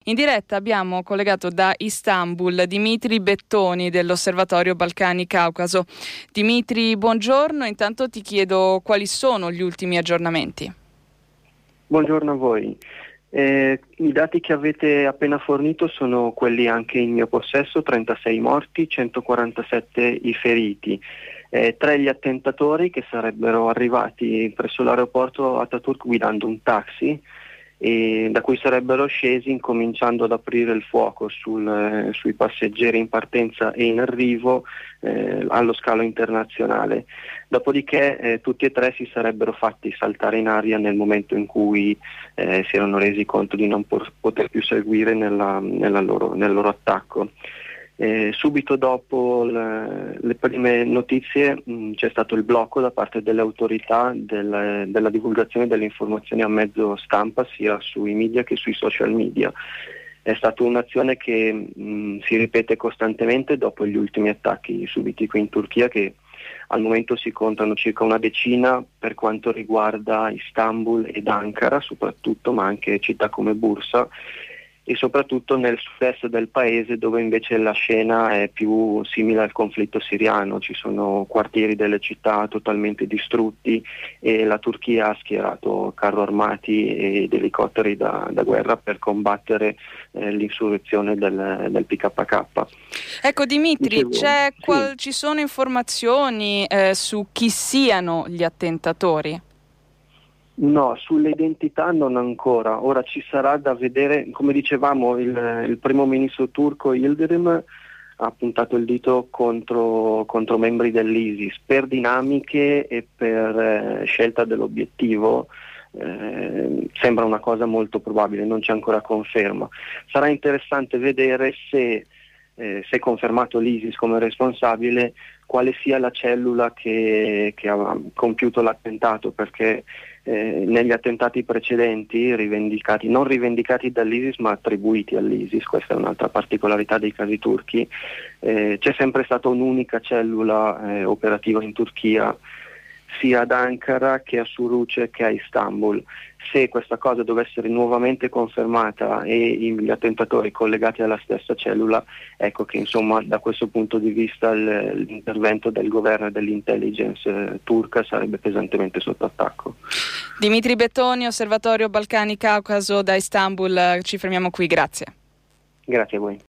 In diretta abbiamo collegato da Istanbul Dimitri Bettoni dell'Osservatorio Balcani Caucaso. Dimitri, buongiorno. Intanto ti chiedo quali sono gli ultimi aggiornamenti. Buongiorno a voi. I dati che avete appena fornito sono quelli anche in mio possesso: 36 morti, 147 i feriti. Tra gli attentatori che sarebbero arrivati presso l'aeroporto Ataturk guidando un taxi, e da cui sarebbero scesi incominciando ad aprire il fuoco sui passeggeri in partenza e in arrivo allo scalo internazionale. Dopodiché tutti e tre si sarebbero fatti saltare in aria nel momento in cui si erano resi conto di non poter più seguire nel loro attacco. Subito dopo le prime notizie c'è stato il blocco da parte delle autorità della divulgazione delle informazioni a mezzo stampa, sia sui media che sui social media. È stata un'azione che si ripete costantemente dopo gli ultimi attacchi subiti qui in Turchia, che al momento si contano circa una decina per quanto riguarda Istanbul ed Ankara soprattutto, ma anche città come Bursa, e soprattutto nel sud-est del paese, dove invece la scena è più simile al conflitto siriano. Ci sono quartieri delle città totalmente distrutti e la Turchia ha schierato carro armati ed elicotteri da guerra per combattere l'insurrezione del PKK. Ecco Dimitri, Dicevo, ci sono informazioni su chi siano gli attentatori? No, sulle identità non ancora. Ora ci sarà da vedere. Come dicevamo, il primo ministro turco Yildirim ha puntato il dito contro membri dell'ISIS per dinamiche e per scelta dell'obiettivo. Sembra una cosa molto probabile, non c'è ancora conferma. Sarà interessante vedere se confermato l'ISIS come responsabile, quale sia la cellula che ha compiuto l'attentato, perché negli attentati precedenti non rivendicati dall'ISIS ma attribuiti all'ISIS, questa è un'altra particolarità dei casi turchi, c'è sempre stata un'unica cellula operativa in Turchia, sia ad Ankara che a Suruce che a Istanbul. Se questa cosa dovesse essere nuovamente confermata e gli attentatori collegati alla stessa cellula, ecco che insomma da questo punto di vista l'intervento del governo e dell'intelligence turca sarebbe pesantemente sotto attacco. Dimitri Bettoni, Osservatorio Balcani Caucaso da Istanbul, ci fermiamo qui, grazie. Grazie a voi.